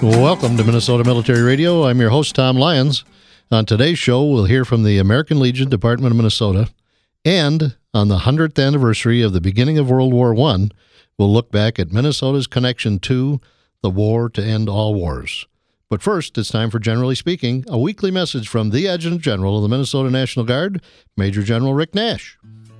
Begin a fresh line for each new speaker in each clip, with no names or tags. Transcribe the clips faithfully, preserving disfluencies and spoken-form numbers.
Welcome to Minnesota Military Radio. I'm your host, Tom Lyons. On today's show, we'll hear from the American Legion, Department of Minnesota, and on the hundredth anniversary of the beginning of World War One, we'll look back at Minnesota's connection to the war to end all wars. But first, it's time for Generally Speaking, a weekly message from the Adjutant General of the Minnesota National Guard, Major General Rick Nash.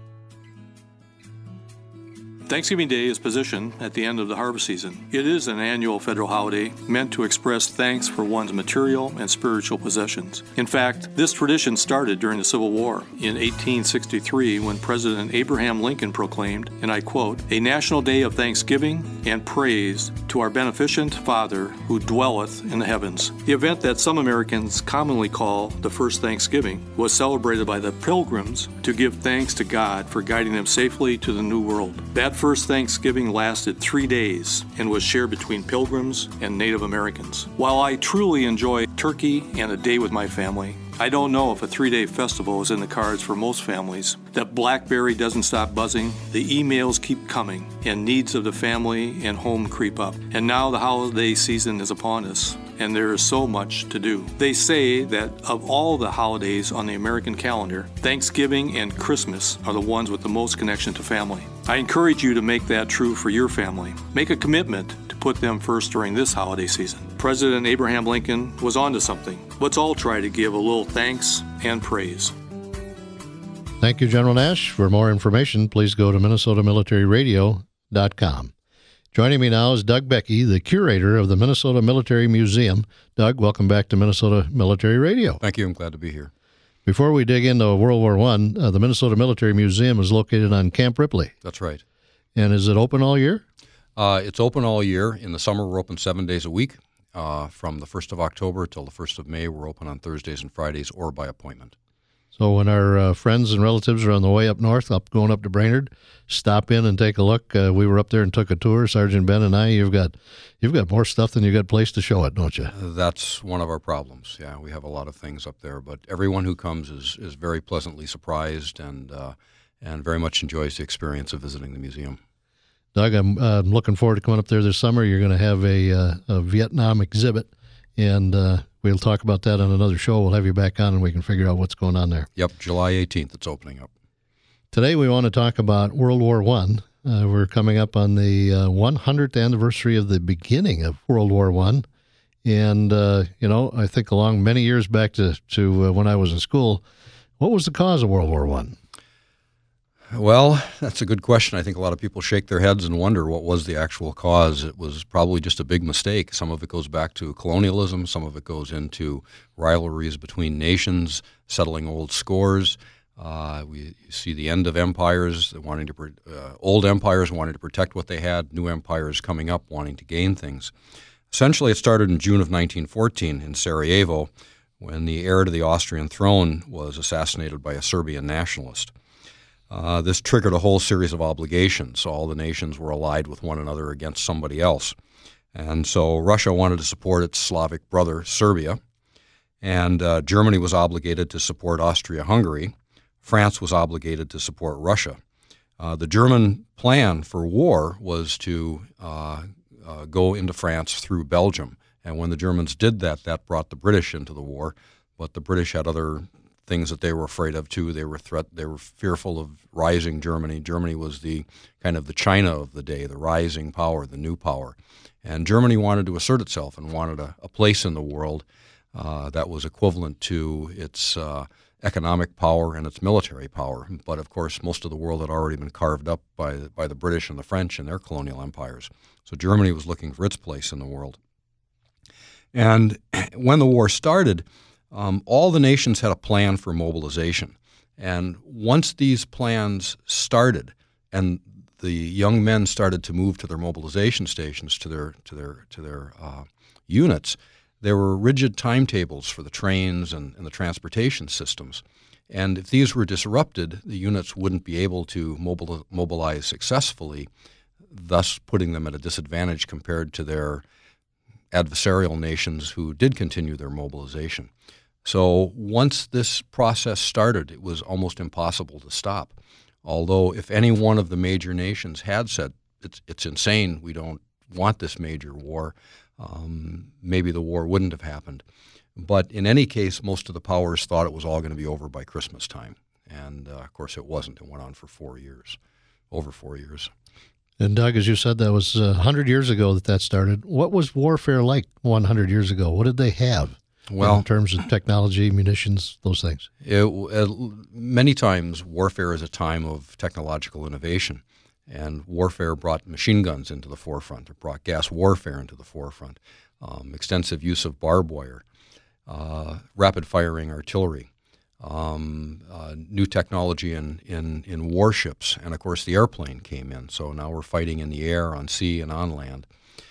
Thanksgiving Day is positioned at the end of the harvest season. It is an annual federal holiday meant to express thanks for one's material and spiritual possessions. In fact, this tradition started during the Civil War in eighteen sixty-three when President Abraham Lincoln proclaimed, and I quote, "A national day of thanksgiving and praise to our beneficent Father who dwelleth in the heavens." The event that some Americans commonly call the first Thanksgiving was celebrated by the Pilgrims to give thanks to God for guiding them safely to the New World. That first Thanksgiving lasted three days and was shared between Pilgrims and Native Americans. While I truly enjoy turkey and a day with my family, I don't know if a three-day festival is in the cards for most families. That BlackBerry doesn't stop buzzing, the emails keep coming, and needs of the family and home creep up. And now the holiday season is upon us, and there is so much to do. They say that of all the holidays on the American calendar, Thanksgiving and Christmas are the ones with the most connection to family. I encourage you to make that true for your family. Make a commitment to put them first during this holiday season. President Abraham Lincoln was onto something. Let's all try to give a little thanks and praise.
Thank you, General Nash. For more information, please go to minnesota military radio dot com. Joining me now is Doug Becky, the curator of the Minnesota Military Museum. Doug, welcome back to Minnesota Military Radio.
Thank you. I'm glad to be here.
Before we dig into World War One, uh, the Minnesota Military Museum is located on Camp Ripley.
That's right.
And is it open all year?
Uh, it's open all year. In the summer, we're open seven days a week. Uh, from the first of October till the first of May, we're open on Thursdays and Fridays or by appointment.
So when our uh, friends and relatives are on the way up north, up going up to Brainerd, stop in and take a look. Uh, we were up there and took a tour, Sergeant Ben and I. You've got you've got more stuff than you've got place to show it, don't you?
That's one of our problems. Yeah, we have a lot of things up there, but everyone who comes is, is very pleasantly surprised and uh, and very much enjoys the experience of visiting the museum.
Doug, I'm uh, looking forward to coming up there this summer. You're going to have a, uh, a Vietnam exhibit, and uh, we'll talk about that on another show. We'll have you back on, and we can figure out what's going on there.
Yep, July eighteenth, it's opening up.
Today we want to talk about World War One. Uh, we're coming up on the uh, one hundredth anniversary of the beginning of World War One, and uh, you know, I think along many years back to to uh, when I was in school, what was the cause of World War One?
Well, that's a good question. I think a lot of people shake their heads and wonder what was the actual cause. It was probably just a big mistake. Some of it goes back to colonialism. Some of it goes into rivalries between nations, settling old scores. Uh, we see the end of empires, wanting to uh, old empires wanting to protect what they had, new empires coming up wanting to gain things. Essentially, it started in June of nineteen fourteen in Sarajevo when the heir to the Austrian throne was assassinated by a Serbian nationalist. Uh, this triggered a whole series of obligations. All the nations were allied with one another against somebody else. And so Russia wanted to support its Slavic brother, Serbia, and uh, Germany was obligated to support Austria-Hungary. France was obligated to support Russia. Uh, the German plan for war was to uh, uh, go into France through Belgium. And when the Germans did that, that brought the British into the war. But the British had other things that they were afraid of too. They were threat. They were fearful of rising Germany. Germany was the kind of the China of the day, the rising power, the new power. And Germany wanted to assert itself and wanted a, a place in the world uh, that was equivalent to its uh, economic power and its military power. But of course, most of the world had already been carved up by the, by the British and the French and their colonial empires. So Germany was looking for its place in the world. And when the war started, Um, all the nations had a plan for mobilization. And once these plans started and the young men started to move to their mobilization stations, to their, to their, to their uh, units, there were rigid timetables for the trains and, and the transportation systems. And if these were disrupted, the units wouldn't be able to mobili- mobilize successfully, thus putting them at a disadvantage compared to their adversarial nations who did continue their mobilization. So once this process started, it was almost impossible to stop. Although if any one of the major nations had said, it's, it's insane, we don't want this major war, um, maybe the war wouldn't have happened. But in any case, most of the powers thought it was all going to be over by Christmas time. And, uh, of course, it wasn't. It went on for four years, over four years.
And, Doug, as you said, that was uh, one hundred years ago that that started. What was warfare like one hundred years ago? What did they have well, in terms of technology, munitions, those things?
It, it, many times, warfare is a time of technological innovation. And warfare brought machine guns into the forefront. It brought gas warfare into the forefront, um, extensive use of barbed wire, uh, rapid-firing artillery, um, uh, new technology in, in, in warships, and, of course, the airplane came in. So now we're fighting in the air, on sea, and on land.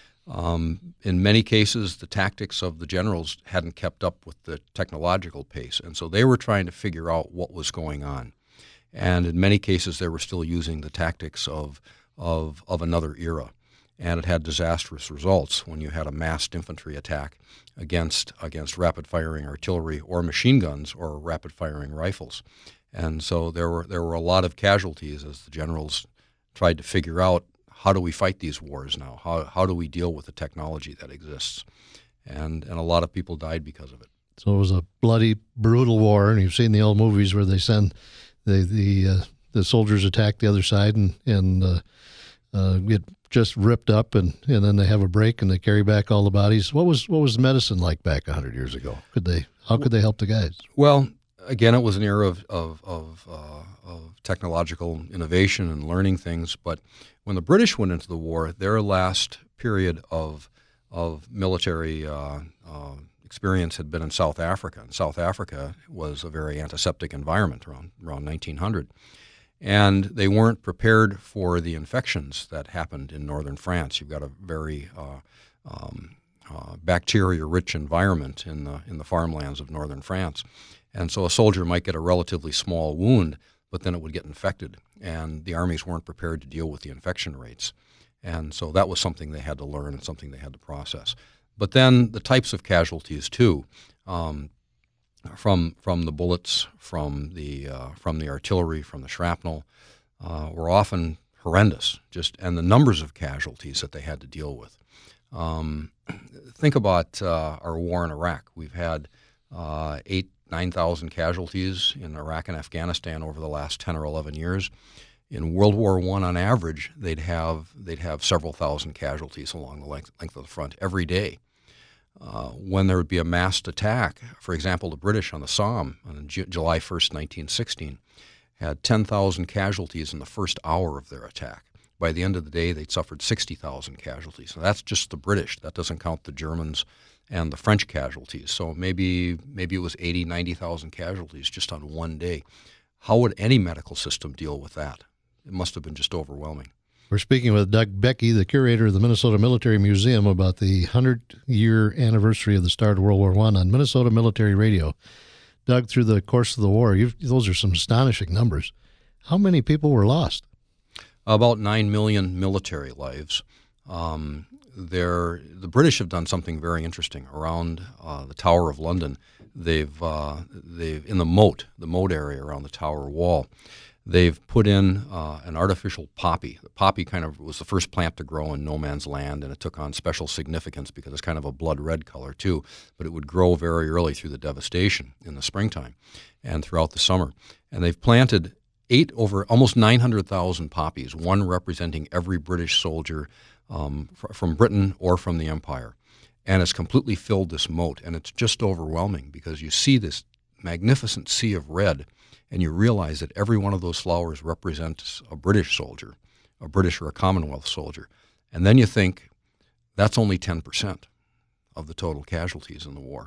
Um, in many cases, the tactics of the generals hadn't kept up with the technological pace, and so they were trying to figure out what was going on. And in many cases, they were still using the tactics of, of, of another era. And it had disastrous results when you had a massed infantry attack against, against rapid-firing artillery or machine guns or rapid-firing rifles. And so there were, there were a lot of casualties as the generals tried to figure out, how do we fight these wars now? How, how do we deal with the technology that exists? And, and a lot of people died because of it.
So it was a bloody, brutal war, and you've seen the old movies where they send the the uh, the soldiers attack the other side and and uh, uh, get just ripped up, and, and then they have a break and they carry back all the bodies. What was what was medicine like back a hundred years ago? Could they how could they help the guys?
Well, again, it was an era of of of, uh, of technological innovation and learning things. But when the British went into the war, their last period of of military uh, uh, experience had been in South Africa. And South Africa was a very antiseptic environment around, around nineteen hundred. And they weren't prepared for the infections that happened in northern France. You've got a very uh, um, uh, bacteria-rich environment in the, in the farmlands of northern France. And so a soldier might get a relatively small wound, but then it would get infected. And the armies weren't prepared to deal with the infection rates. And so that was something they had to learn and something they had to process. But then the types of casualties too, um, from from the bullets, from the uh, from the artillery, from the shrapnel, uh, were often horrendous. Just and the numbers of casualties that they had to deal with. Um, think about uh, our war in Iraq. We've had uh, eight, nine thousand casualties in Iraq and Afghanistan over the last ten or eleven years. In World War One, on average, they'd have they'd have several thousand casualties along the length, length of the front every day. Uh, when there would be a massed attack, for example, the British on the Somme on J- July first, nineteen sixteen, had ten thousand casualties in the first hour of their attack. By the end of the day, they'd suffered sixty thousand casualties. So that's just the British. That doesn't count the Germans and the French casualties. So maybe maybe it was eighty, ninety thousand casualties just on one day. How would any medical system deal with that? It must have been just overwhelming.
We're speaking with Doug Becky, the curator of the Minnesota Military Museum, about the hundred-year anniversary of the start of World War One on Minnesota Military Radio. Doug, through the course of the war, you've, those are some astonishing numbers. How many people were lost?
About nine million military lives. Um, the British have done something very interesting around uh, the Tower of London. They've, uh, they've in the moat, the moat area around the Tower wall, they've put in uh, an artificial poppy. The poppy kind of was the first plant to grow in no man's land, and it took on special significance because it's kind of a blood red color too, but it would grow very early through the devastation in the springtime and throughout the summer. And they've planted eight over almost nine hundred thousand poppies, one representing every British soldier um, fr- from Britain or from the Empire. And it's completely filled this moat, and it's just overwhelming because you see this magnificent sea of red, and you realize that every one of those flowers represents a British soldier, a British or a Commonwealth soldier. And then you think, that's only ten percent of the total casualties in the war.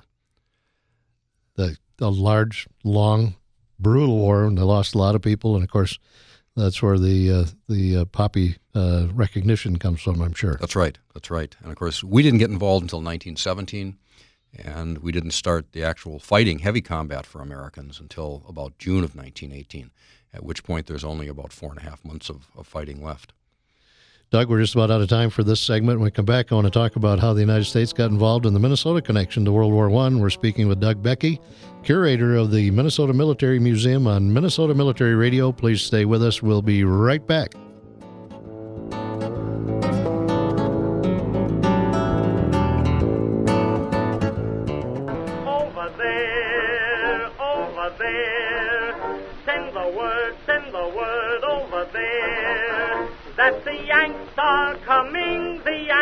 The, the large, long, brutal war, and they lost a lot of people, and of course, that's where the uh, the uh, poppy uh, recognition comes from, I'm sure.
That's right, that's right. And of course, we didn't get involved until nineteen seventeen. And we didn't start the actual fighting, heavy combat for Americans until about June of nineteen eighteen, at which point there's only about four and a half months of, of fighting left.
Doug, we're just about out of time for this segment. When we come back, I want to talk about how the United States got involved in the Minnesota connection to World War One. We're speaking with Doug Becky, curator of the Minnesota Military Museum on Minnesota Military Radio. Please stay with us. We'll be right back.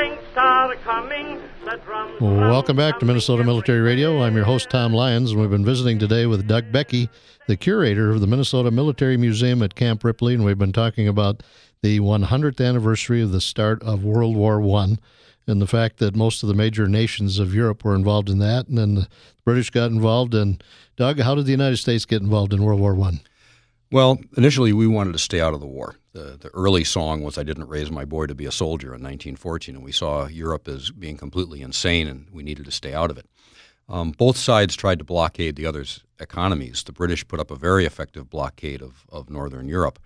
tanks are coming, the drums.
Welcome back to Minnesota Military Radio. I'm your host, Tom Lyons, and we've been visiting today with Doug Becky, the curator of the Minnesota Military Museum at Camp Ripley, and we've been talking about the one hundredth anniversary of the start of World War One and the fact that most of the major nations of Europe were involved in that, and then the British got involved. And Doug, how did the United States get involved in World War One?
Well, initially we wanted to stay out of the war. The, the early song was "I didn't raise my boy to be a soldier" in nineteen fourteen, and we saw Europe as being completely insane and we needed to stay out of it. Um, both sides tried to blockade the other's economies. The British put up a very effective blockade of, of Northern Europe,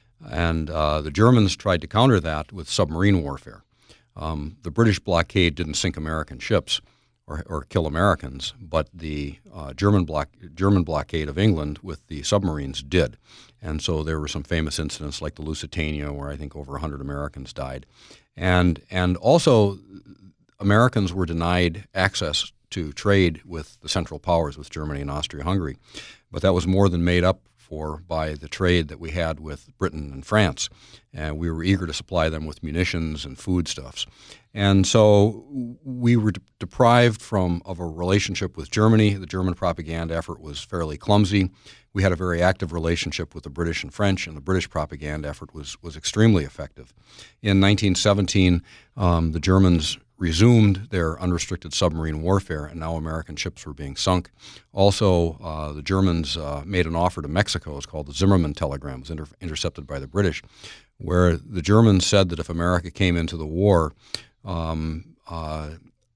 and uh, the Germans tried to counter that with submarine warfare. Um, the British blockade didn't sink American ships or, or kill Americans, but the uh, German block, German blockade of England with the submarines did. And so there were some famous incidents like the Lusitania, where I think over one hundred Americans died. And, and also Americans were denied access to trade with the Central Powers, with Germany and Austria-Hungary. But that was more than made up for by the trade that we had with Britain and France. And we were eager to supply them with munitions and foodstuffs. And so we were de- deprived from of a relationship with Germany. The German propaganda effort was fairly clumsy. We had a very active relationship with the British and French, and the British propaganda effort was, was extremely effective. In nineteen seventeen, um, the Germans resumed their unrestricted submarine warfare, and now American ships were being sunk. Also, uh, the Germans uh, made an offer to Mexico. It's called the Zimmermann Telegram. It was inter- intercepted by the British, where the Germans said that if America came into the war, um, uh,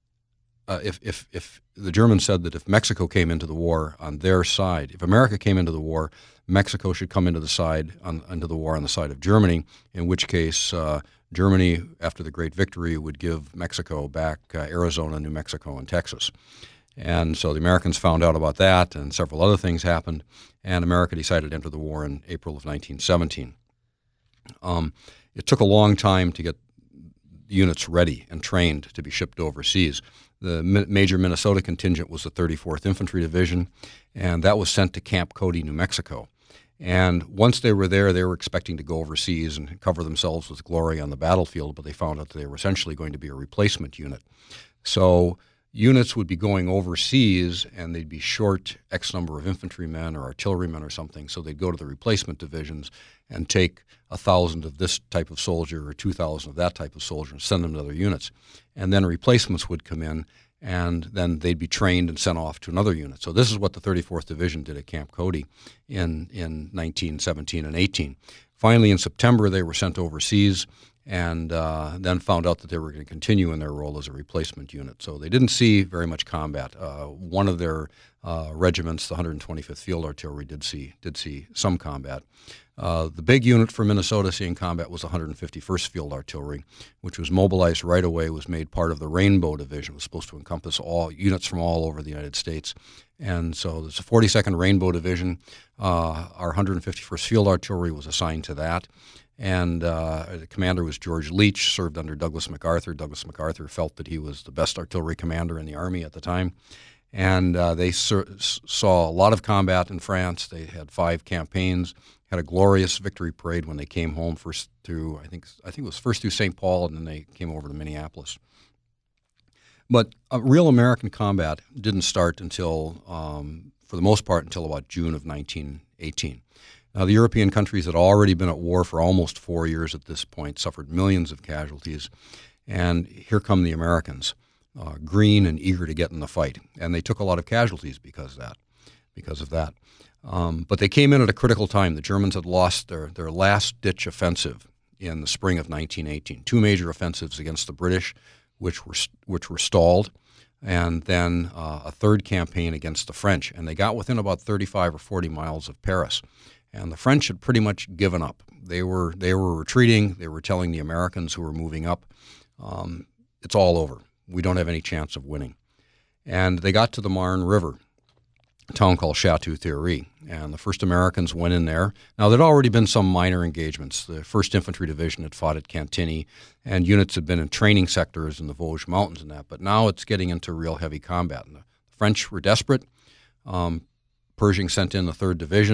uh, if, if, if the Germans said that if Mexico came into the war on their side, if America came into the war, Mexico should come into the side on, into the war on the side of Germany, in which case uh, Germany, after the great victory, would give Mexico back uh, Arizona, New Mexico, and Texas. And so the Americans found out about that, and several other things happened, and America decided to enter the war in April of nineteen seventeen. Um, it took a long time to get units ready and trained to be shipped overseas. The mi- major Minnesota contingent was the thirty-fourth Infantry Division, and that was sent to Camp Cody, New Mexico. And once they were there, they were expecting to go overseas and cover themselves with glory on the battlefield, but they found out that they were essentially going to be a replacement unit. So units would be going overseas, and they'd be short X number of infantrymen or artillerymen or something, so they'd go to the replacement divisions and take a thousand of this type of soldier or two thousand of that type of soldier and send them to other units. And then replacements would come in, and then they'd be trained and sent off to another unit. So this is what the thirty-fourth Division did at Camp Cody in, in nineteen seventeen and eighteen. Finally, in September, they were sent overseas and uh, then found out that they were going to continue in their role as a replacement unit. So they didn't see very much combat. Uh, one of their uh, regiments, the one hundred twenty-fifth Field Artillery, did see did see some combat. Uh, the big unit for Minnesota seeing combat was the one hundred fifty-first Field Artillery, which was mobilized right away, was made part of the Rainbow Division. It was supposed to encompass all units from all over the United States. And so there's a forty-second Rainbow Division. Uh, our one hundred fifty-first Field Artillery was assigned to that. And uh, the commander was George Leach, served under Douglas MacArthur. Douglas MacArthur felt that he was the best artillery commander in the Army at the time. And uh, they sur- saw a lot of combat in France. They had five campaigns, had a glorious victory parade when they came home first through, I think I think it was first through Saint Paul, and then they came over to Minneapolis. But uh, real American combat didn't start until, um, for the most part, until about June of nineteen eighteen. Now, the European countries had already been at war for almost four years at this point, suffered millions of casualties, and here come the Americans, uh, green and eager to get in the fight. And they took a lot of casualties because of that. Because of that. Um, but they came in at a critical time. The Germans had lost their, their last-ditch offensive in the spring of nineteen eighteen. Two major offensives against the British, which were which were stalled, and then uh, a third campaign against the French. And they got within about thirty-five or forty miles of Paris. And the French had pretty much given up. They were they were retreating. They were telling the Americans who were moving up, um, it's all over. We don't have any chance of winning. And they got to the Marne River, a town called Chateau-Thierry, and the first Americans went in there. Now, there'd already been some minor engagements. The first Infantry Division had fought at Cantigny, and units had been in training sectors in the Vosges Mountains and that, but now it's getting into real heavy combat. And the French were desperate. Um, Pershing sent in the third Division.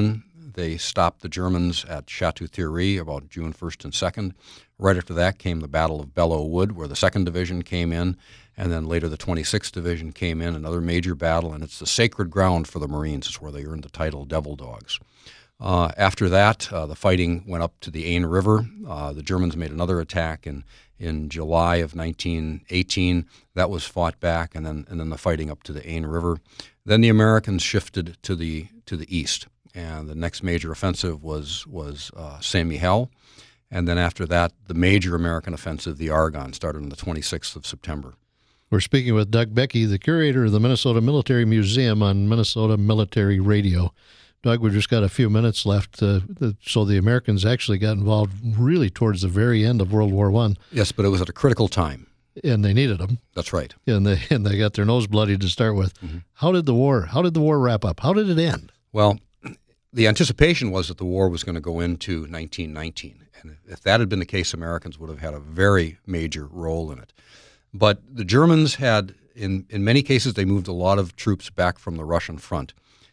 They stopped the Germans at Chateau-Thierry about June first and second. Right after that came the Battle of Belleau Wood, where the second Division came in, and then later the twenty-sixth Division came in, another major battle, and it's the sacred ground for the Marines. It's where they earned the title Devil Dogs. Uh, after that, uh, the fighting went up to the Aisne River. Uh, the Germans made another attack in, in July of nineteen eighteen. That was fought back, and then and then the fighting up to the Aisne River. Then the Americans shifted to the to the east, and the next major offensive was was uh, Saint-Mihiel. And then after that, the major American offensive, the Argonne, started on the twenty-sixth of September.
We're speaking with Doug Becky, the curator of the Minnesota Military Museum, on Minnesota Military Radio. Doug, we've just got a few minutes left. Uh, the, so the Americans actually got involved really towards the very end of World War One.
Yes, but it was at a critical time.
And they needed them.
That's right.
And they and they got their nose bloody to start with. Mm-hmm. How did the war? How did the war wrap up? How did it end?
Well, the anticipation was that the war was going to go into nineteen nineteen. And if that had been the case, Americans would have had a very major role in it. But the Germans had, in, in many cases, they moved a lot of troops back from the Russian front.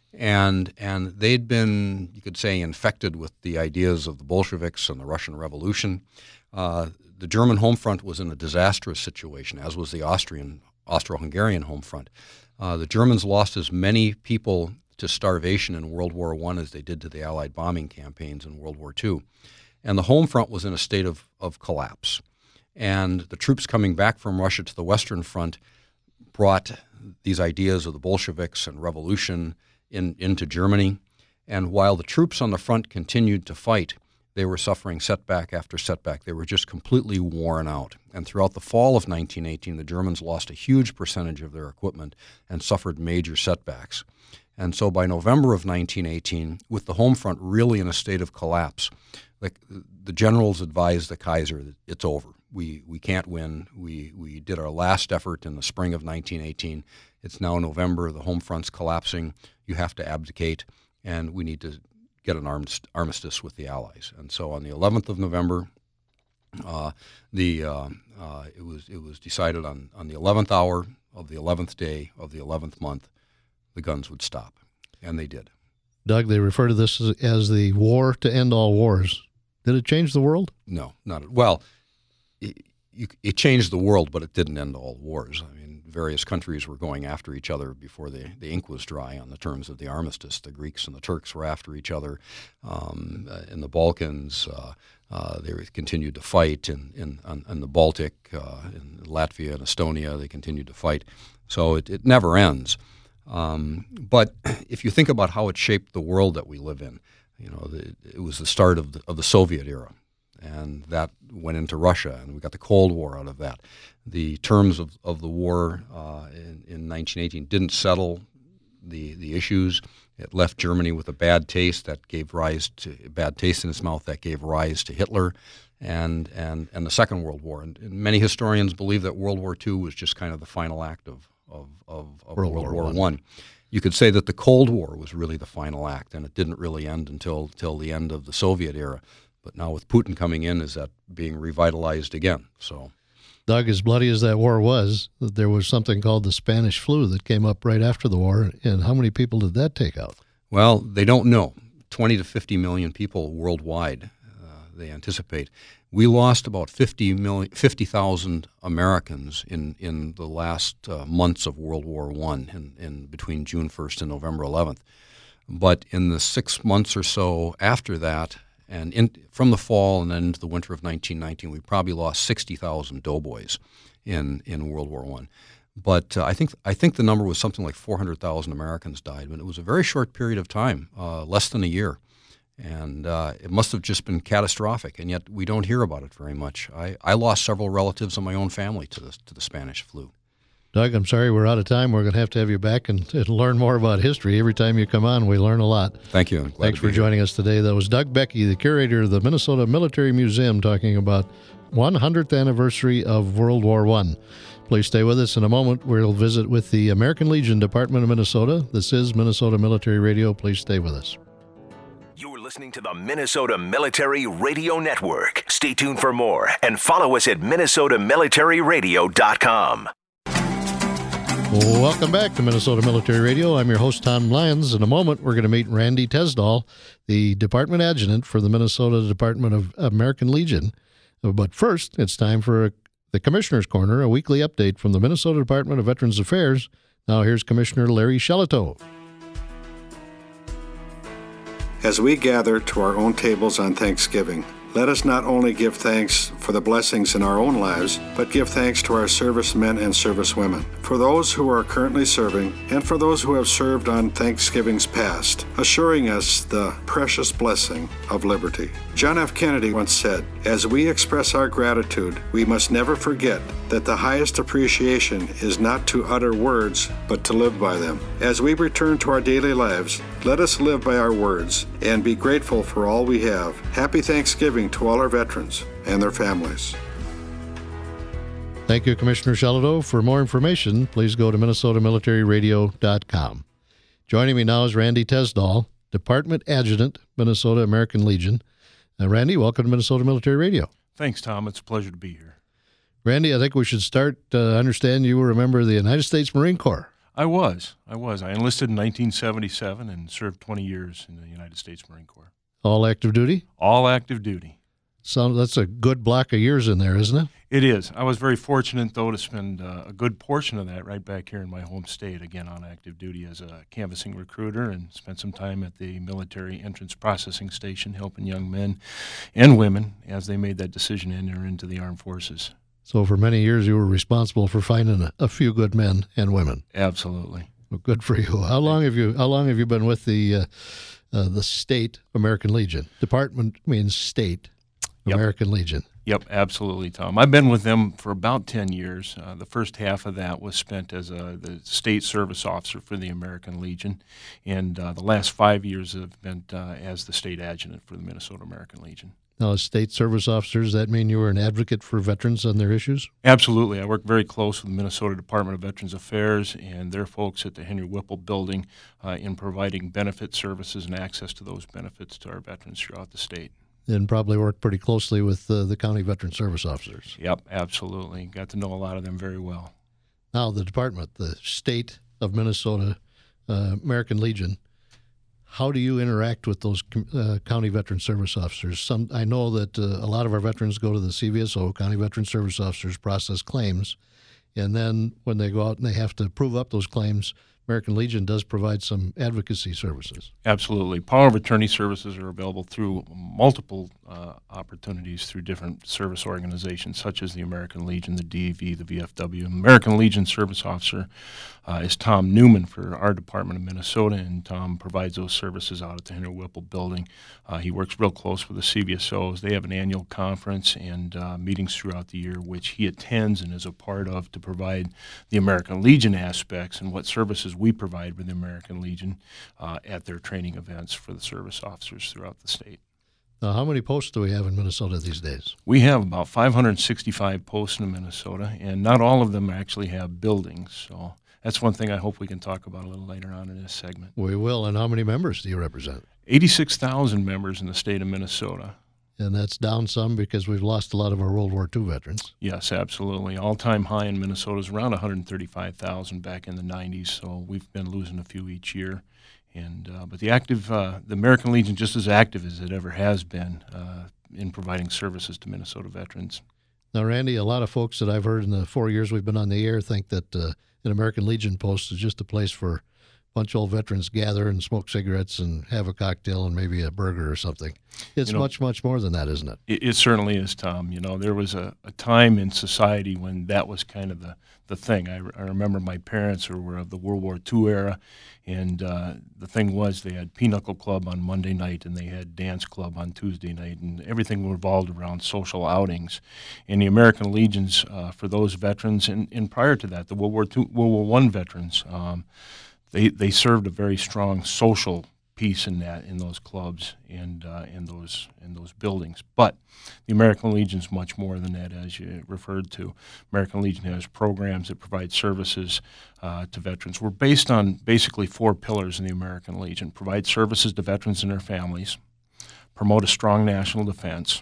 And and they'd been, you could say, infected with the ideas of the Bolsheviks and the Russian Revolution. Uh, the German home front was in a disastrous situation, as was the Austrian, Austro-Hungarian home front. Uh, the Germans lost as many people to starvation in World War One as they did to the Allied bombing campaigns in World War Two. And the home front was in a state of, of collapse. And the troops coming back from Russia to the Western Front brought these ideas of the Bolsheviks and revolution in, into Germany. And while the troops on the front continued to fight, they were suffering setback after setback. They were just completely worn out. And throughout the fall of nineteen eighteen, the Germans lost a huge percentage of their equipment and suffered major setbacks. And so by November of nineteen eighteen, with the home front really in a state of collapse, the, the generals advised the Kaiser that it's over. We we can't win. We we did our last effort in the spring of nineteen eighteen. It's now November. The home front's collapsing. You have to abdicate, and we need to get an armistice with the Allies. And so on the eleventh of November, uh, the uh, uh, it was it was decided on, on the eleventh hour of the eleventh day of the eleventh month, the guns would stop, and they did.
Doug, they refer to this as, as the war to end all wars. Did it change the world?
No, not at, well. It, you, it changed the world, but it didn't end all wars. I mean, various countries were going after each other before the, the ink was dry on the terms of the armistice. The Greeks and the Turks were after each other. Um, uh, in the Balkans, uh, uh, they continued to fight. In, in, on, in the Baltic, uh, in Latvia and Estonia, they continued to fight. So it, it never ends. Um, but if you think about how it shaped the world that we live in, you know, the, it was the start of the, of the Soviet era. And that went into Russia, and we got the Cold War out of that. The terms of, of the war uh, in, in nineteen eighteen didn't settle the the issues. It left Germany with a bad taste that gave rise to a bad taste in its mouth that gave rise to Hitler, and and, and the Second World War. And, and many historians believe that World War Two was just kind of the final act of of, of, of World, World War, War One. You could say that the Cold War was really the final act, and it didn't really end until till the end of the Soviet era. But now with Putin coming in, is that being revitalized again? So,
Doug, as bloody as that war was, there was something called the Spanish flu that came up right after the war. And how many people did that take out?
Well, they don't know. twenty to fifty million people worldwide, uh, they anticipate. We lost about fifty million, fifty thousand Americans in, in the last uh, months of World War One, in, in between June first and November eleventh. But in the six months or so after that, and in, from the fall and then into the winter of nineteen nineteen, we probably lost sixty thousand doughboys in, in World War One. But uh, I think I think the number was something like four hundred thousand Americans died. But it was a very short period of time, uh, less than a year. And uh, it must have just been catastrophic, and yet we don't hear about it very much. I, I lost several relatives in my own family to the, to the Spanish flu.
Doug, I'm sorry we're out of time. We're going to have to have you back and, and learn more about history. Every time you come on, we learn a lot.
Thank you.
Thanks for joining us today. That was Doug Becky, the curator of the Minnesota Military Museum, talking about one hundredth anniversary of World War One. Please stay with us. In a moment, we'll visit with the American Legion Department of Minnesota. This is Minnesota Military Radio. Please stay with us.
You're listening to the Minnesota Military Radio Network. Stay tuned for more and follow us at minnesota military radio dot com.
Welcome back to Minnesota Military Radio. I'm your host, Tom Lyons. In a moment, we're going to meet Randy Tesdall, the Department Adjutant for the Minnesota Department of American Legion. But first, it's time for the Commissioner's Corner, a weekly update from the Minnesota Department of Veterans Affairs. Now here's Commissioner Larry Shelitow.
As we gather to our own tables on Thanksgiving, let us not only give thanks for the blessings in our own lives, but give thanks to our servicemen and servicewomen, for those who are currently serving, and for those who have served on Thanksgivings past, assuring us the precious blessing of liberty. John F. Kennedy once said, "As we express our gratitude, we must never forget that the highest appreciation is not to utter words, but to live by them." As we return to our daily lives, let us live by our words and be grateful for all we have. Happy Thanksgiving to all our veterans and their families.
Thank you, Commissioner Shelitow. For more information, please go to minnesota military radio dot com. Joining me now is Randy Tesdall, Department Adjutant, Minnesota American Legion. Uh, Randy, welcome to Minnesota Military Radio.
Thanks, Tom. It's a pleasure to be here.
Randy, I think we should start. Uh, understand you were a member of the United States Marine Corps.
I was. I was. I enlisted in nineteen seventy-seven and served twenty years in the United States Marine Corps.
All active duty?
All active duty.
So that's a good block of years in there, isn't it?
It is. I was very fortunate, though, to spend uh, a good portion of that right back here in my home state, again on active duty as a canvassing recruiter, and spent some time at the military entrance processing station helping young men and women as they made that decision to enter into the armed forces.
So for many years you were responsible for finding a, a few good men and women.
Absolutely.
Well, good for you. How long have you How long have you been with the uh, uh, the state American Legion? Department means state American yep. Legion.
Yep, absolutely, Tom. I've been with them for about ten years. Uh, the first half of that was spent as a, the state service officer for the American Legion, and uh, the last five years have been uh, as the state adjutant for the Minnesota American Legion.
Now, as state service officer, does that mean you were an advocate for veterans and their issues?
Absolutely. I work very close with the Minnesota Department of Veterans Affairs and their folks at the Henry Whipple Building uh, in providing benefit services and access to those benefits to our veterans throughout the state.
And probably work pretty closely with uh, the county veteran service officers.
Yep, absolutely. Got to know a lot of them very well.
Now, the department, the state of Minnesota uh, American Legion, how do you interact with those uh, county veteran service officers? Some I know that uh, a lot of our veterans go to the C V S O, County Veteran Service Officers, process claims, and then when they go out and they have to prove up those claims, American Legion does provide some advocacy services.
Absolutely. Power of attorney services are available through multiple uh, opportunities through different service organizations such as the American Legion, the D E V, the V F W. American Legion service officer uh, is Tom Newman for our Department of Minnesota, and Tom provides those services out at the Henry Whipple Building. Uh, he works real close with the C V S Os. They have an annual conference and uh, meetings throughout the year, which he attends and is a part of to provide the American Legion aspects and what services we provide with the American Legion uh, at their training events for the service officers throughout the state.
Now, how many posts do we have in Minnesota these days?
We have about five hundred sixty-five posts in Minnesota, and not all of them actually have buildings. So that's one thing I hope we can talk about a little later on in this segment.
We will. And how many members do you represent?
eighty-six thousand members in the state of Minnesota.
And that's down some because we've lost a lot of our World War Two veterans.
Yes, absolutely. All-time high in Minnesota is around one hundred thirty-five thousand back in the nineties, so we've been losing a few each year. And uh, but the active, uh, the American Legion, just as active as it ever has been uh, in providing services to Minnesota veterans.
Now, Randy, a lot of folks that I've heard in the four years we've been on the air think that uh, an American Legion post is just a place for bunch of old veterans gather and smoke cigarettes and have a cocktail and maybe a burger or something. It's you know, much, much more than that, isn't it?
It, it certainly is, Tom. You know, there was a, a time in society when that was kind of the, the thing. I, I remember my parents who were of the World War Two era, and uh, the thing was they had Pinochle Club on Monday night and they had Dance Club on Tuesday night, and everything revolved around social outings. And the American Legions, uh, for those veterans, and, and prior to that, the World War Two, World War One veterans, um, They they served a very strong social piece in that in those clubs and uh, in those in those buildings. But the American Legion is much more than that, as you referred to. American Legion has programs that provide services uh, to veterans. We're based on basically four pillars in the American Legion: provide services to veterans and their families, promote a strong national defense,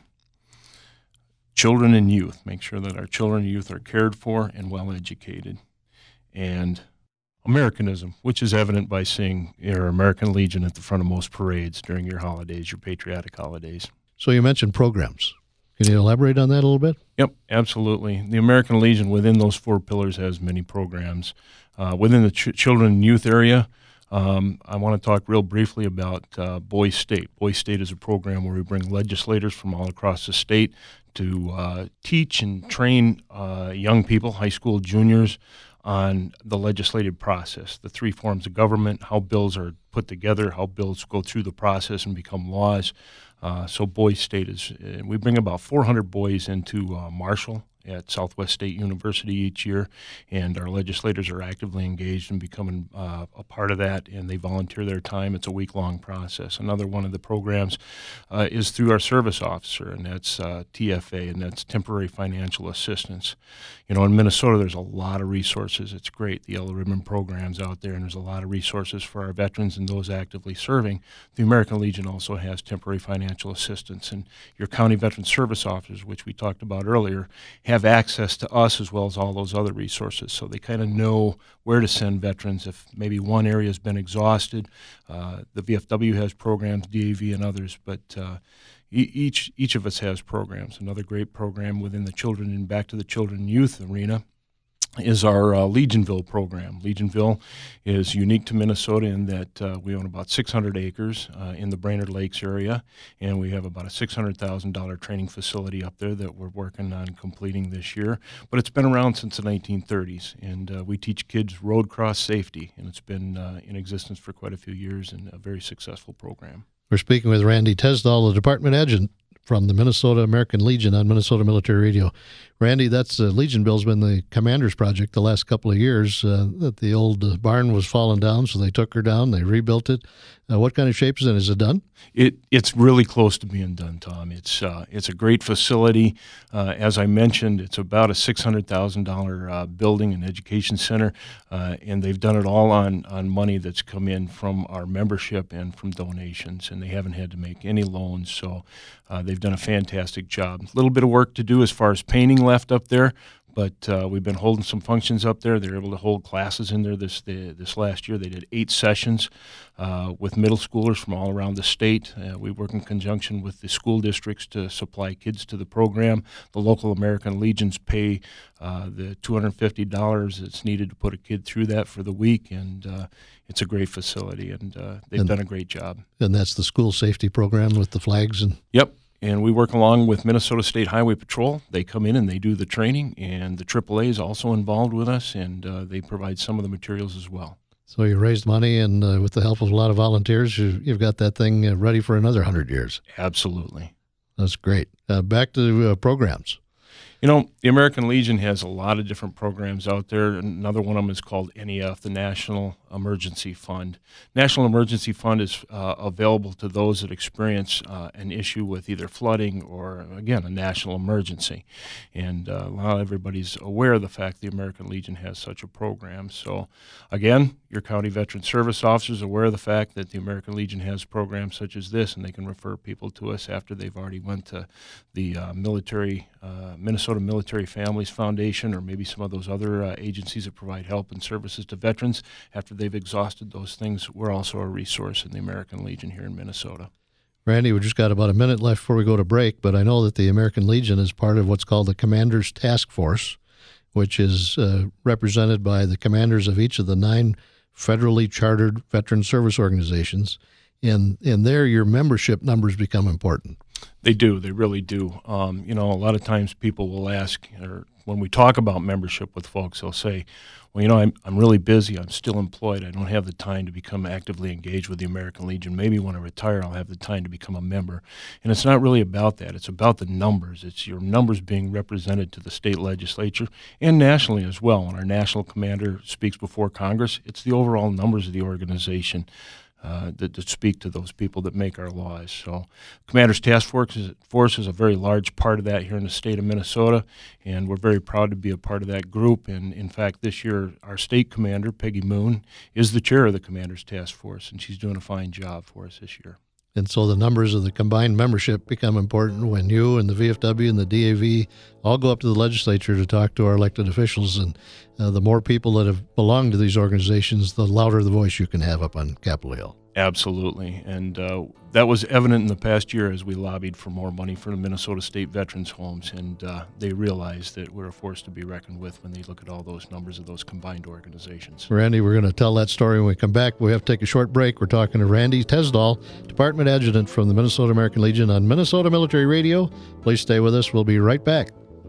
children and youth, make sure that our children and youth are cared for and well educated, and Americanism, which is evident by seeing your American Legion at the front of most parades during your holidays, your patriotic holidays.
So you mentioned programs. Can you elaborate on that a little bit?
Yep, absolutely. The American Legion within those four pillars has many programs. Uh, within the ch- children and youth area, um, I want to talk real briefly about uh, Boys State. Boys State is a program where we bring legislators from all across the state to uh, teach and train uh, young people, high school juniors, on the legislative process, the three forms of government, how bills are put together, how bills go through the process and become laws. Uh, so Boys State is, uh, we bring about four hundred boys into uh, Marshall at Southwest State University each year, and our legislators are actively engaged in becoming uh, a part of that, and they volunteer their time. It's a week-long process. Another one of the programs uh, is through our service officer, and that's uh, T F A, and that's Temporary Financial Assistance. You know, in Minnesota, there's a lot of resources. It's great, the Yellow Ribbon programs out there, and there's a lot of resources for our veterans and those actively serving. The American Legion also has temporary financial assistance, and your county veteran service officers, which we talked about earlier, have access to us as well as all those other resources, so they kind of know where to send veterans if maybe one area has been exhausted. Uh, the V F W has programs, D A V and others, but uh, e- each each of us has programs. Another great program within the children and Back to the Children and Youth arena is our uh, Legionville program. Legionville is unique to Minnesota in that uh, we own about six hundred acres uh, in the Brainerd Lakes area, and we have about a six hundred thousand dollars training facility up there that we're working on completing this year. But it's been around since the nineteen thirties, and uh, we teach kids road cross safety, and it's been uh, in existence for quite a few years and a very successful program.
We're speaking with Randy Tesdall, the department agent from the Minnesota American Legion on Minnesota Military Radio. Randy, that's uh, Legionville's been the commander's project the last couple of years. Uh, that the old uh, barn was falling down, so they took her down, they rebuilt it. Uh, what kind of shape is it? Is it done?
It it's really close to being done, Tom. It's uh, it's a great facility. Uh, as I mentioned, it's about a six hundred thousand dollar uh, building and education center, uh, and they've done it all on on money that's come in from our membership and from donations, and they haven't had to make any loans. So uh, they've done a fantastic job. A little bit of work to do as far as painting left up there. But uh, we've been holding some functions up there. They're able to hold classes in there this the, this last year. They did eight sessions uh, with middle schoolers from all around the state. Uh, we work in conjunction with the school districts to supply kids to the program. The local American Legions pay uh, the two hundred fifty dollars that's needed to put a kid through that for the week, and uh, it's a great facility, and uh, they've
and,
done a great job.
And that's the school safety program with the flags? And
Yep. And we work along with Minnesota State Highway Patrol. They come in and they do the training, and the triple A is also involved with us, and uh, they provide some of the materials as well.
So you raised money, and uh, with the help of a lot of volunteers, you, you've got that thing uh, ready for another one hundred years.
Absolutely.
That's great. Uh, back to uh, programs.
You know, the American Legion has a lot of different programs out there. Another one of them is called N E F, the National Emergency Fund. National Emergency Fund is uh, available to those that experience uh, an issue with either flooding or, again, a national emergency. And uh, not everybody's aware of the fact the American Legion has such a program. So, again, your county veteran service officers are aware of the fact that the American Legion has programs such as this, and they can refer people to us after they've already went to the uh, military, uh, Minnesota Military Families Foundation, or maybe some of those other uh, agencies that provide help and services to veterans. After they've exhausted those things, we're also a resource in the American Legion here in Minnesota.
Randy, we just got about a minute left before we go to break, but I know that the American Legion is part of what's called the Commanders Task Force, which is uh, represented by the commanders of each of the nine federally chartered veteran service organizations. And, and there, your membership numbers become important.
They do. They really do. Um, you know, a lot of times people will ask, or when we talk about membership with folks, they'll say, well, you know, I'm I'm really busy. I'm still employed. I don't have the time to become actively engaged with the American Legion. Maybe when I retire, I'll have the time to become a member. And it's not really about that. It's about the numbers. It's your numbers being represented to the state legislature and nationally as well. When our national commander speaks before Congress, it's the overall numbers of the organization Uh, that, that speak to those people that make our laws. So Commander's Task Force is, Force is a very large part of that here in the state of Minnesota, and we're very proud to be a part of that group. And in fact, this year, our state commander, Peggy Moon, is the chair of the Commander's Task Force, and she's doing a fine job for us this year.
And so the numbers of the combined membership become important when you and the V F W and the D A V all go up to the legislature to talk to our elected officials. And uh, the more people that have belonged to these organizations, the louder the voice you can have up on Capitol Hill.
Absolutely. And uh, that was evident in the past year as we lobbied for more money for the Minnesota State Veterans Homes. And uh, they realized that we're a force to be reckoned with when they look at all those numbers of those combined organizations.
Randy, we're going to tell that story when we come back. We have to take a short break. We're talking to Randy Tesdahl, Department Adjutant from the Minnesota American Legion on Minnesota Military Radio. Please stay with us. We'll be right back.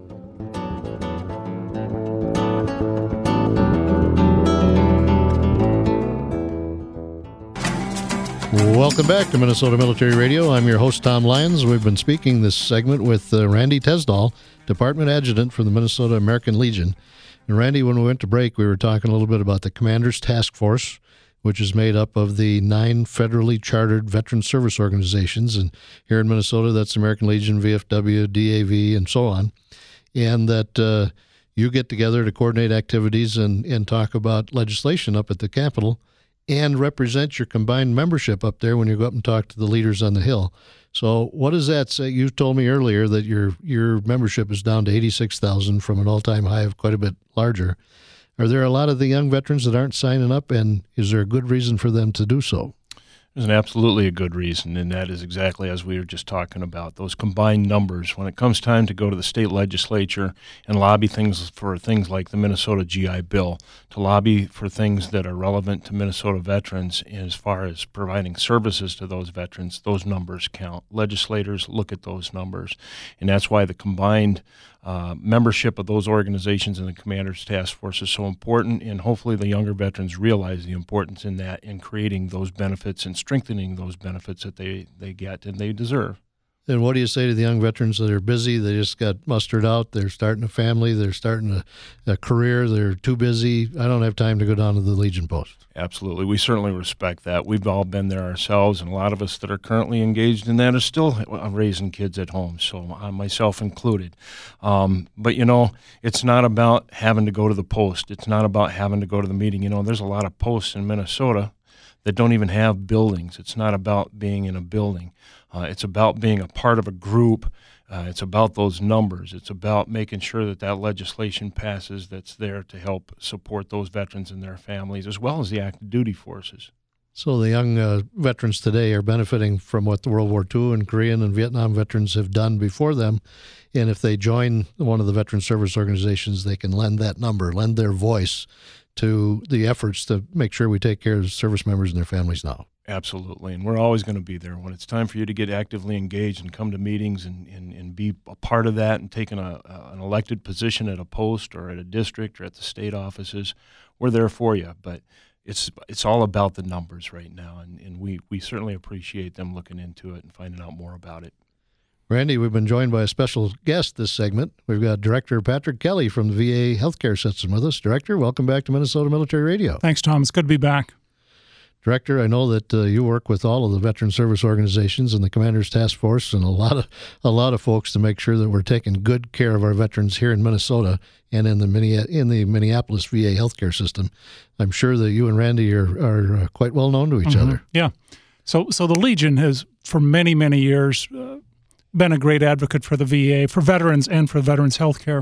Welcome back to Minnesota Military Radio. I'm your host, Tom Lyons. We've been speaking this segment with uh, Randy Tesdahl, Department Adjutant for the Minnesota American Legion. And Randy, when we went to break, we were talking a little bit about the Commander's Task Force, which is made up of the nine federally chartered veteran service organizations. And here in Minnesota, that's American Legion, V F W, D A V, and so on. And that uh, you get together to coordinate activities and, and talk about legislation up at the Capitol and represent your combined membership up there when you go up and talk to the leaders on the Hill. So what does that say? You told me earlier that your your membership is down to eighty-six thousand from an all-time high of quite a bit larger. Are there a lot of the young veterans that aren't signing up, and is there a good reason for them to do so?
There's an absolutely a good reason, and that is exactly as we were just talking about, those combined numbers. When it comes time to go to the state legislature and lobby things for things like the Minnesota G I Bill, to lobby for things that are relevant to Minnesota veterans as far as providing services to those veterans, those numbers count. Legislators look at those numbers, and that's why the combined Uh, membership of those organizations in the Commander's Task Force is so important, and hopefully the younger veterans realize the importance in that in creating those benefits and strengthening those benefits that they, they get and they deserve.
And what do you say to the young veterans that are busy? They just got mustered out. They're starting a family. They're starting a, a career. They're too busy. I don't have time to go down to the Legion post.
Absolutely. We certainly respect that. We've all been there ourselves, and a lot of us that are currently engaged in that are still raising kids at home, so uh, myself included. Um, but, you know, it's not about having to go to the post. It's not about having to go to the meeting. You know, there's a lot of posts in Minnesota that don't even have buildings. It's not about being in a building. Uh, it's about being a part of a group. Uh, it's about those numbers. It's about making sure that that legislation passes that's there to help support those veterans and their families, as well as the active duty forces.
So the young uh, veterans today are benefiting from what the World War Two and Korean and Vietnam veterans have done before them. And if they join one of the veteran service organizations, they can lend that number, lend their voice to the efforts to make sure we take care of service members and their families now.
Absolutely, and we're always going to be there. When it's time for you to get actively engaged and come to meetings and, and, and be a part of that and taking a, a, an elected position at a post or at a district or at the state offices, we're there for you. But it's it's all about the numbers right now, and, and we, we certainly appreciate them looking into it and finding out more about it.
Randy, we've been joined by a special guest this segment. We've got Director Patrick Kelly from the V A Healthcare System with us. Director, welcome back to Minnesota Military Radio.
Thanks, Tom. It's good to be back.
Director, I know that uh, you work with all of the veteran service organizations and the Commander's Task Force and a lot of a lot of folks to make sure that we're taking good care of our veterans here in Minnesota and in the in the Minneapolis V A healthcare system. I'm sure that you and Randy are are uh, quite well known to each
Mm-hmm.
other.
Yeah. So so the Legion has, for many, many years, uh, been a great advocate for the V A, for veterans and for veterans healthcare.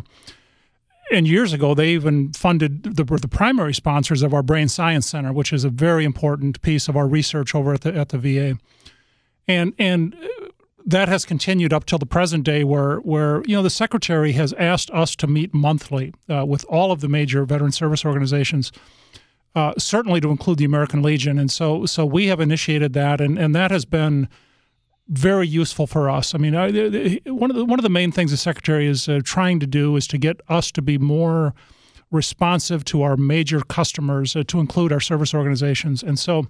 And years ago, they even funded the, were the primary sponsors of our Brain Science Center, which is a very important piece of our research over at the at the V A. And and that has continued up till the present day, where where you know the Secretary has asked us to meet monthly uh, with all of the major veteran service organizations, uh, certainly to include the American Legion. And so so we have initiated that, and, and that has been very useful for us. I mean, I, one of the one of the main things the Secretary is uh, trying to do is to get us to be more responsive to our major customers, uh, to include our service organizations. And so,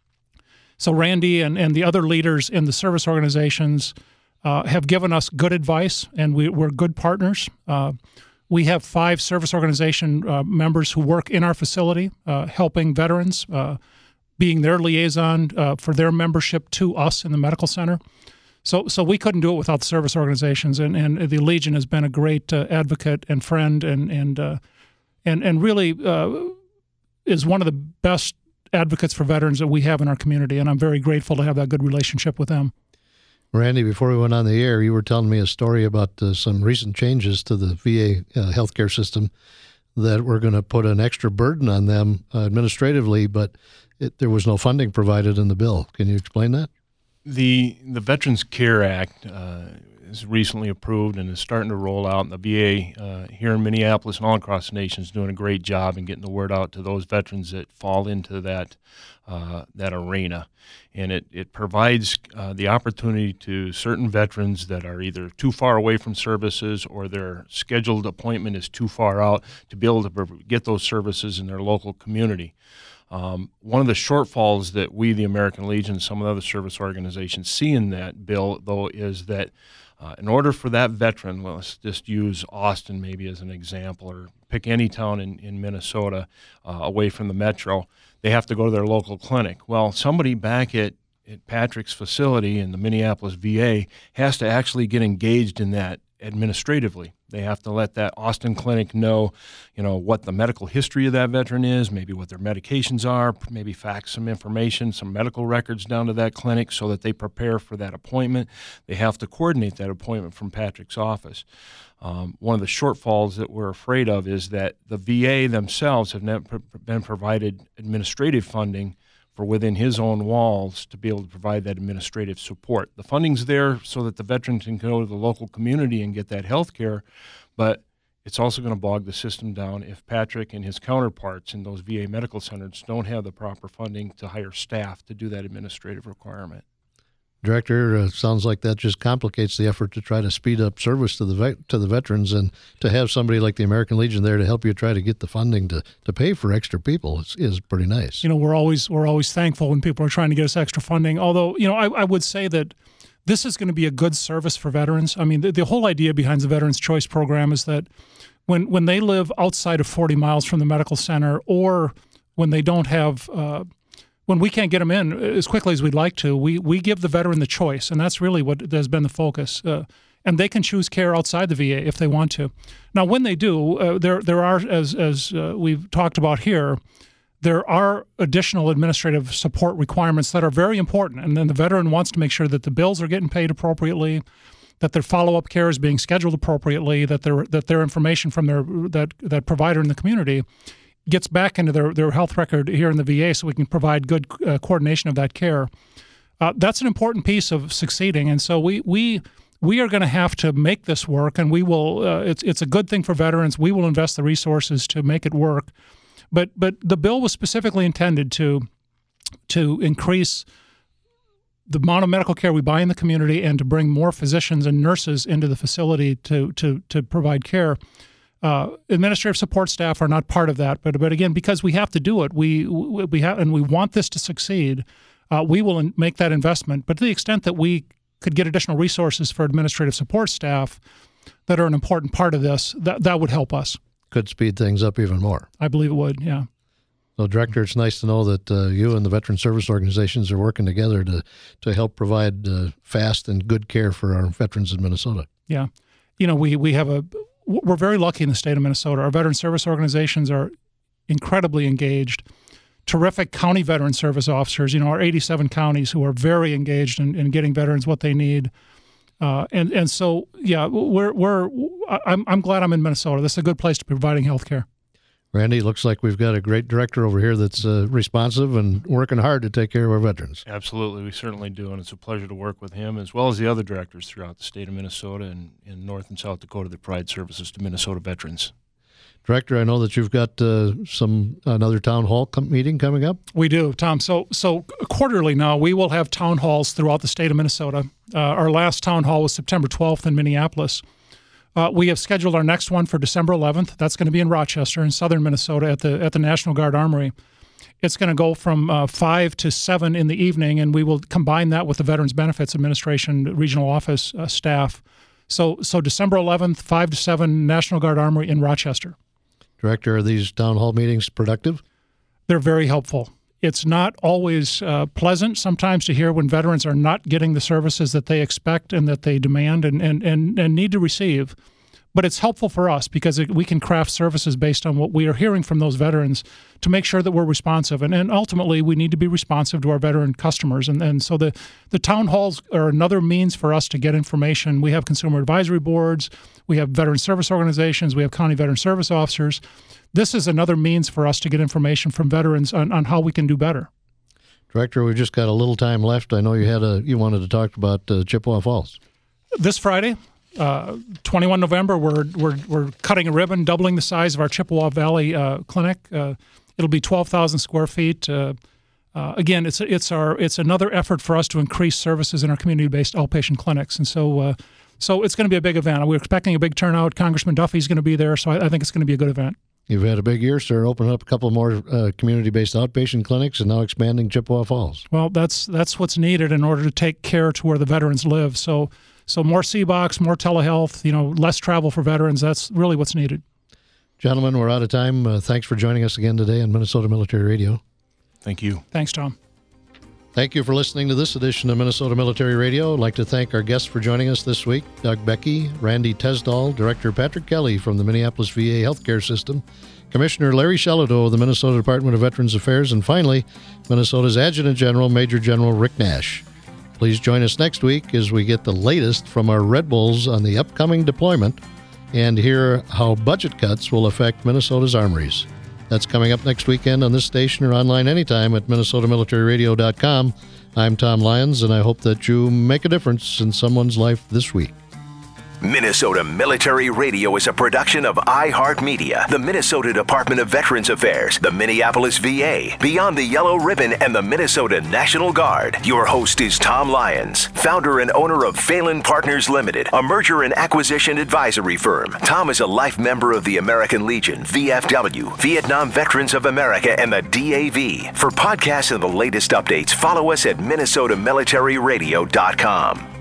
so Randy and, and the other leaders in the service organizations uh, have given us good advice, and we, we're good partners. Uh, we have five service organization uh, members who work in our facility, uh, helping veterans, uh, being their liaison uh, for their membership to us in the medical center. So so we couldn't do it without the service organizations, and, and the Legion has been a great uh, advocate and friend, and and uh, and, and really uh, is one of the best advocates for veterans that we have in our community, and I'm very grateful to have that good relationship with them.
Randy, before we went on the air, you were telling me a story about uh, some recent changes to the V A uh, healthcare system that were going to put an extra burden on them uh, administratively, but it, there was no funding provided in the bill. Can you explain that?
The the Veterans Care Act uh, is recently approved and is starting to roll out, and the V A uh, here in Minneapolis and all across the nation is doing a great job in getting the word out to those veterans that fall into that uh, that arena. And it, it provides uh, the opportunity to certain veterans that are either too far away from services or their scheduled appointment is too far out to be able to get those services in their local community. Um, one of the shortfalls that we, the American Legion, and some of the other service organizations see in that bill, though, is that uh, in order for that veteran, well, let's just use Austin maybe as an example, or pick any town in, in Minnesota uh, away from the metro, they have to go to their local clinic. Well, somebody back at, at Patrick's facility in the Minneapolis V A has to actually get engaged in that administratively. They have to let that Austin clinic know, you know, what the medical history of that veteran is, maybe what their medications are, maybe fax some information, some medical records down to that clinic so that they prepare for that appointment. They have to coordinate that appointment from Patrick's office. Um, one of the shortfalls that we're afraid of is that the V A themselves have never been provided administrative funding for within his own walls to be able to provide that administrative support. The funding's there so that the veteran can go to the local community and get that health care, but it's also going to bog the system down if Patrick and his counterparts in those V A medical centers don't have the proper funding to hire staff to do that administrative requirement.
Director, uh, sounds like that just complicates the effort to try to speed up service to the vet, to the veterans, and to have somebody like the American Legion there to help you try to get the funding to, to pay for extra people is, is pretty nice.
You know, we're always we're always thankful when people are trying to get us extra funding. Although, you know, I, I would say that this is going to be a good service for veterans. I mean, the, the whole idea behind the Veterans Choice Program is that when when they live outside of forty miles from the medical center, or when they don't have uh, when we can't get them in as quickly as we'd like to, we we give the veteran the choice, and that's really what has been the focus. Uh, and they can choose care outside the V A if they want to. Now, when they do, uh, there there are, as as uh, we've talked about here, there are additional administrative support requirements that are very important. And then the veteran wants to make sure that the bills are getting paid appropriately, that their follow-up care is being scheduled appropriately, that their that their information from their that that provider in the community gets back into their, their health record here in the V A so we can provide good uh, coordination of that care. Uh, that's an important piece of succeeding, and so we we we are going to have to make this work, and we will. Uh, it's it's a good thing for veterans. We will invest the resources to make it work, but but the bill was specifically intended to to increase the amount of medical care we buy in the community and to bring more physicians and nurses into the facility to to to provide care. Uh, administrative support staff are not part of that, but but again, because we have to do it, we we have and we want this to succeed. Uh, we will in, make that investment. But to the extent that we could get additional resources for administrative support staff that are an important part of this, that that would help us.
Could speed things up even more.
I believe it would. Yeah.
So, Director, it's nice to know that uh, you and the veteran service organizations are working together to to help provide uh, fast and good care for our veterans in Minnesota.
Yeah, you know, we we have a. We're very lucky in the state of Minnesota. Our veteran service organizations are incredibly engaged. Terrific county veteran service officers, you know, our eighty-seven counties who are very engaged in, in getting veterans what they need. Uh, and and so, yeah, we're we're. I'm I'm glad I'm in Minnesota. This is a good place to be providing health care.
Randy, looks like we've got a great director over here that's uh, responsive and working hard to take care of our veterans.
Absolutely, we certainly do, and it's a pleasure to work with him as well as the other directors throughout the state of Minnesota and in North and South Dakota that provide services to Minnesota veterans.
Director, I know that you've got uh, some another town hall com- meeting coming up.
We do, Tom. So so quarterly now, we will have town halls throughout the state of Minnesota. Uh, our last town hall was September twelfth in Minneapolis. Uh, we have scheduled our next one for December eleventh. That's going to be in Rochester, in southern Minnesota, at the at the National Guard Armory. It's going to go from uh, five to seven in the evening, and we will combine that with the Veterans Benefits Administration regional office uh, staff. So, so December eleventh, five to seven, National Guard Armory in Rochester.
Director, are these town hall meetings productive?
They're very helpful. It's not always uh, pleasant sometimes to hear when veterans are not getting the services that they expect and that they demand and, and, and, and need to receive. but it's helpful for us because it, we can craft services based on what we are hearing from those veterans to make sure that we're responsive. And, and ultimately, we need to be responsive to our veteran customers. And, and so the, the town halls are another means for us to get information. We have consumer advisory boards. We have veteran service organizations. We have county veteran service officers. This is another means for us to get information from veterans on, on how we can do better.
Director, we've just got a little time left. I know you had a you wanted to talk about uh, Chippewa Falls.
This Friday, uh, twenty-first of November, we're we're we're cutting a ribbon, doubling the size of our Chippewa Valley uh, clinic. Uh, it'll be twelve thousand square feet. Uh, uh, again, it's it's our it's another effort for us to increase services in our community-based outpatient clinics, and so uh, so it's going to be a big event. We're expecting a big turnout. Congressman Duffy's going to be there, so I, I think it's going to be a good event.
You've had a big year, sir. Opening up a couple more uh, community-based outpatient clinics and now expanding Chippewa Falls.
Well, that's that's what's needed in order to take care to where the veterans live. So so more C-Box, more telehealth, you know, less travel for veterans. That's really what's needed.
Gentlemen, we're out of time. Uh, thanks for joining us again today on Minnesota Military Radio.
Thank you.
Thanks, Tom.
Thank you for listening to this edition of Minnesota Military Radio. I'd like to thank our guests for joining us this week, Doug Becky, Randy Tesdall, Director Patrick Kelly from the Minneapolis V A Healthcare System, Commissioner Larry Shelito of the Minnesota Department of Veterans Affairs, and finally, Minnesota's Adjutant General, Major General Rick Nash. Please join us next week as we get the latest from our Red Bulls on the upcoming deployment and hear how budget cuts will affect Minnesota's armories. That's coming up next weekend on this station or online anytime at minnesota military radio dot com. I'm Tom Lyons, and I hope that you make a difference in someone's life this week.
Minnesota Military Radio is a production of iHeartMedia, the Minnesota Department of Veterans Affairs, the Minneapolis V A, Beyond the Yellow Ribbon, and the Minnesota National Guard. Your host is Tom Lyons, founder and owner of Phelan Partners Limited, a merger and acquisition advisory firm. Tom is a life member of the American Legion, V F W, Vietnam Veterans of America, and the D A V. For podcasts and the latest updates, follow us at minnesota military radio dot com.